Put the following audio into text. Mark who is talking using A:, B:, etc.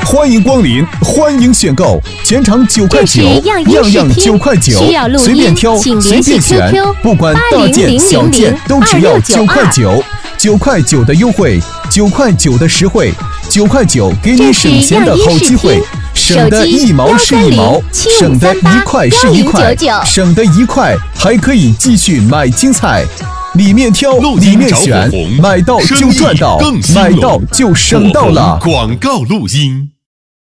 A: 欢迎光临，欢迎选购，全场9块9，样样9块9，随便挑，随便选，不管大件小件都只要9块9，9块9的优惠，9块9的实惠，9块9给你省钱的好机会，省得1毛是1毛，省得1块是1块，省得1块还可以继续买青菜。里面挑，里面选，买到就赚到，买到就省到了。
B: 广告录音。